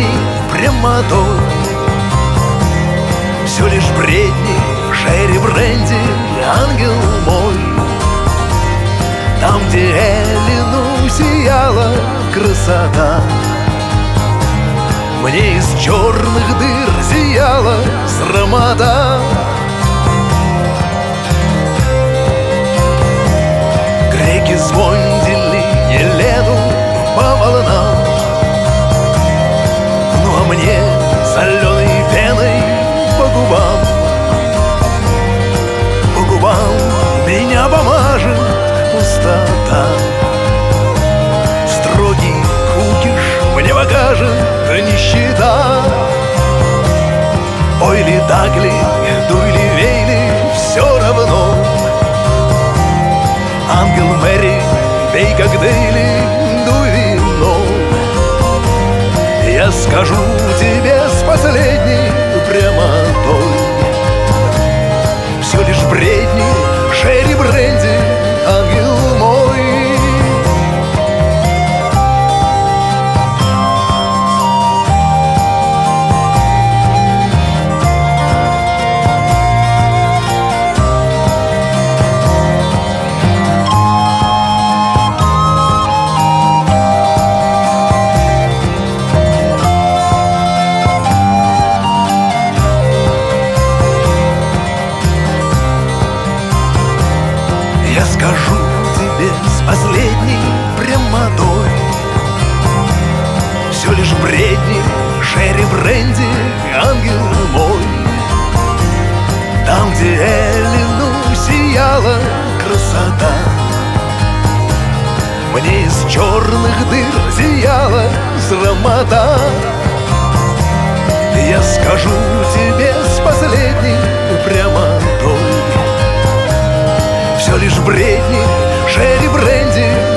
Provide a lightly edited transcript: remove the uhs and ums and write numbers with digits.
последней прямотой. Все лишь бредни, шерри, бренди, ангел мой. Там, где Эллину сияла красота, мне из черных дыр зияла срамота. Греки звонили Елену по волнам, ну а мне соленой пеной по губам. По губам меня помажет пустота. Строгий кукиш мне покажет нищета. Ой ли так ли, дуй ли, вей ли, все равно. Ангел Мэри, пей как Дейли, дуй вино. Я скажу тебе с последней прямотой: все лишь бредни, шерри, бренди, ангел мой. Я скажу тебе с последней прямотой: все лишь бредни, шерри, бренди, ангел мой. Там, где Эллину сияла красота, мне из черных дыр зияла срамота. Я скажу тебе с последней прямотой: все лишь бредни, шерри, бренди,